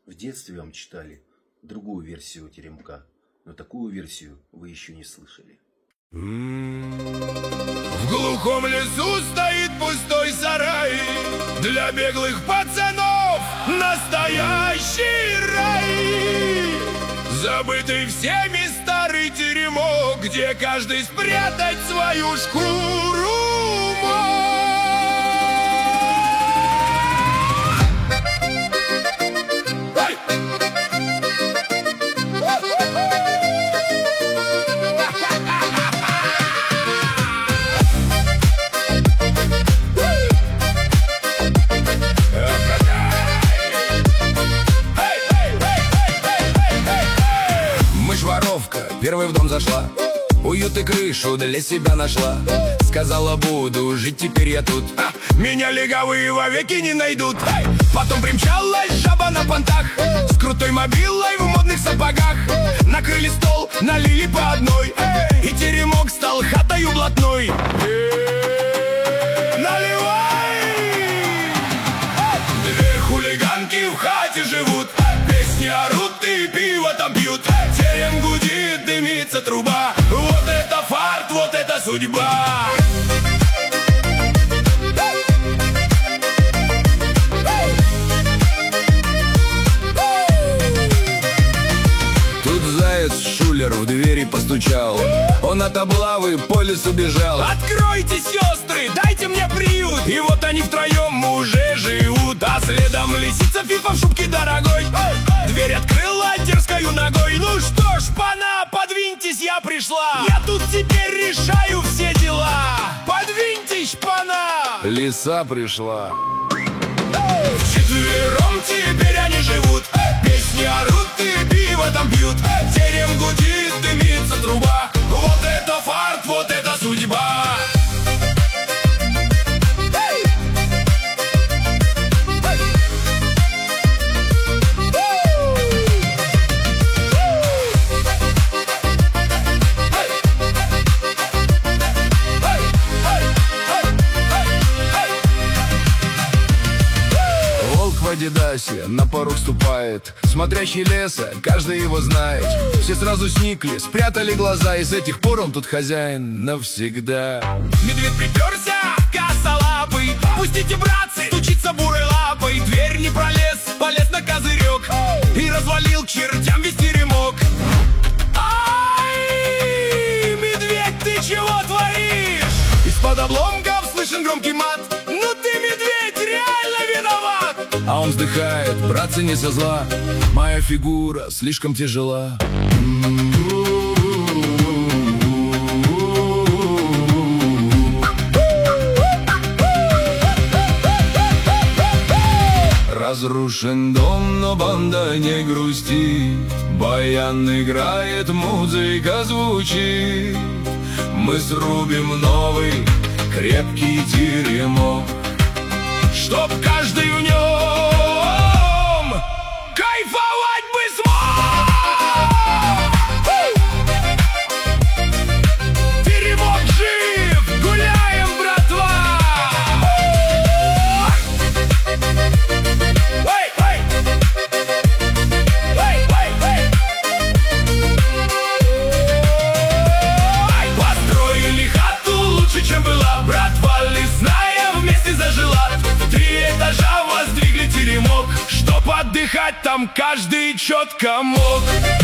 В детстве вам читали другую версию теремка, но такую версию вы еще не слышали. В глухом лесу стоит пустой сарай, для беглых пацанов настоящий рай. Забытый всеми старый теремок, где каждый спрятать свою шкуру мог. Первой в дом зашла, уют и крышу для себя нашла. Сказала, буду жить теперь я тут, меня легавые вовеки не найдут. Потом примчалась жаба на понтах, с крутой мобилой в модных сапогах. Накрыли стол, налили по одной, и теремок стал хатою блатной. Наливай! Две хулиганки в хате живут, песни орут и пиво там пьют. Терем гудит, дымится труба, вот это фарт, вот это судьба. Тут заяц шулер в двери постучал, он от облавы по лесу бежал. Откройте, сестры, дайте мне приют. И вот они втроем уже живут, а следом лисица Фифа в шубке дорогой. Дверь открыла дерзкою ногой. Ну что ж, пана, подвиньтесь, я пришла. Я тут теперь решаю все дела. Подвиньтесь, пана. Лиса пришла. Вчетвером теперь они живут, песни орут и пиво там пьют. Терем гудит, дымится труба, вот это фарт, вот это судьба. В Адидасе на порог ступает смотрящий леса, каждый его знает. Все сразу сникли, спрятали глаза, и с этих пор он тут хозяин навсегда. Медведь приперся, косолапый, пустите, братцы, стучится бурой лапой. Дверь не пролез, полез на козырек и развалил к чертям весь теремок. Ай, медведь, ты чего творишь? Из-под обломков слышен громкий мат. Ну ты, медведь, реально виноват! А он вздыхает, братцы, не со зла, моя фигура слишком тяжела. Разрушен дом, но банда не грусти, баян играет, музыка звучит. Мы срубим новый крепкий теремок, чтоб каждый в нем кайфовать бы смог. Теремок жив, гуляем, братва. Построили хату лучше, чем была, братва лесная вместе зажила. 3 этажа воздвигли теремок, чтоб отдыхать там каждый четко мог.